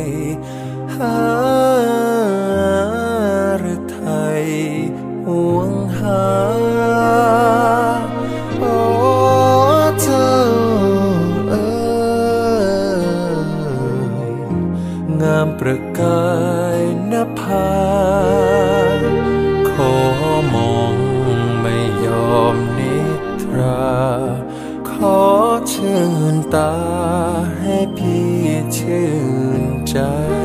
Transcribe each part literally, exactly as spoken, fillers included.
หาหรือไทยห่วงหาโอ้เจ้าเอ๋ยงามประกายนภาขอมองไม่ยอมนิทราขอชื่นตาให้พี่ชื่นใจ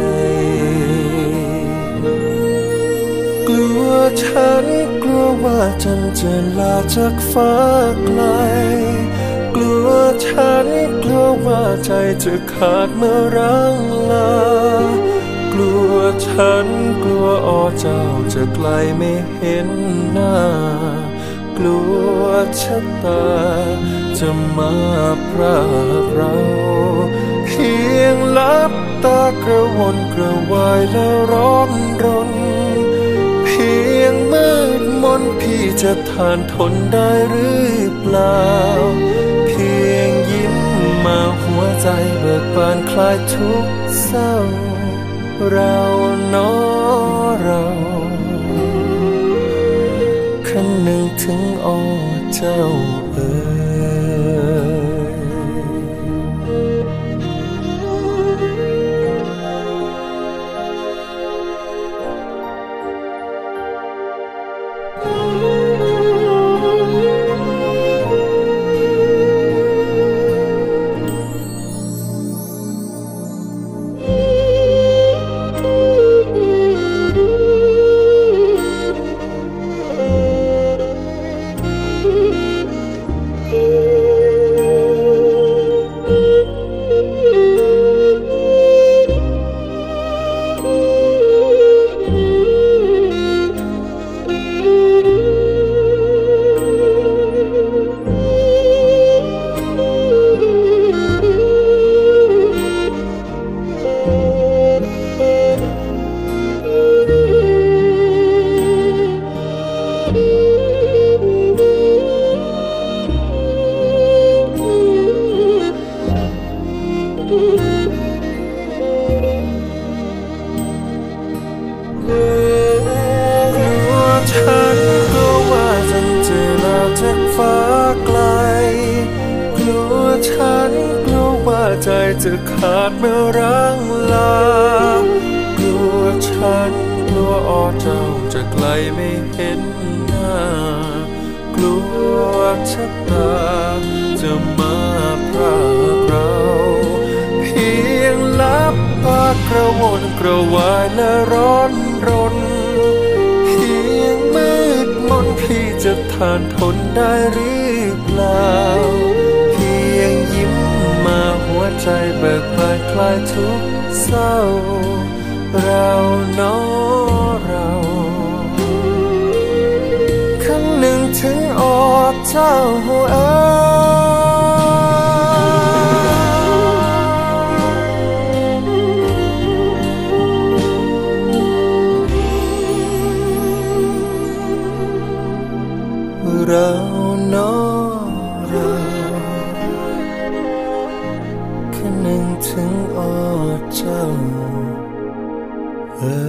กลัวฉันกลัวว่าจันจะลาจากฟ้าไกลกลัวฉันกลัวว่าใจจะขาดเมื่อรังลากลัวฉันกลัวอ้อเจ้าจะไกลไม่เห็นหน้ากลัวชะตาจะมาพรากเราเพียงลับตากระวนกระวายและร้อนรนเพียงมืดมนพี่จะทานทนได้หรือเปล่าเพียงยิ้มมาหัวใจเบิกบานคลายทุกเศร้าเราเนาะเราคันหนึ่งถึงอ้อเจ้าเอ๋ใจจะขาดเมื่อรังลากลัวฉันกลัวอ้อเจ้าจะไกลไม่เห็นหน้ากลัวชะตาจะมาพรากเราเพียงลับตากระวนกระวายและร้อนรนเพียงมืดมนพี่จะทานทนได้หรือเปล่าเพียงยิ้มมาหัวใจเบิกบานคลายทุกเศร้าเราเนาะเราคำหนึ่งถึงอ้อเจ้าเอ๋ยเราเนาะเราถึงอ้อเจ้าเอ๋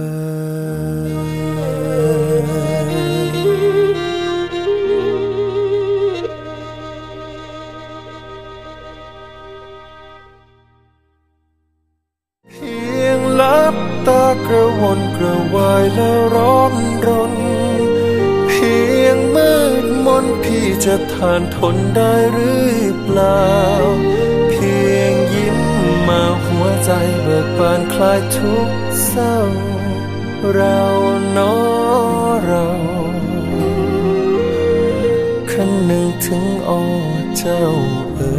ยเพียงลับตากระวนกระวายและร้อนรนเพียงมืดมนพี่จะทานทนได้หรือเปล่าเพียงยิ้มมาหัวใจเบิกบานคลายทุกเศร้าเราเนาะเราคันหนึ่งถึงอ้อเจ้าเอ๋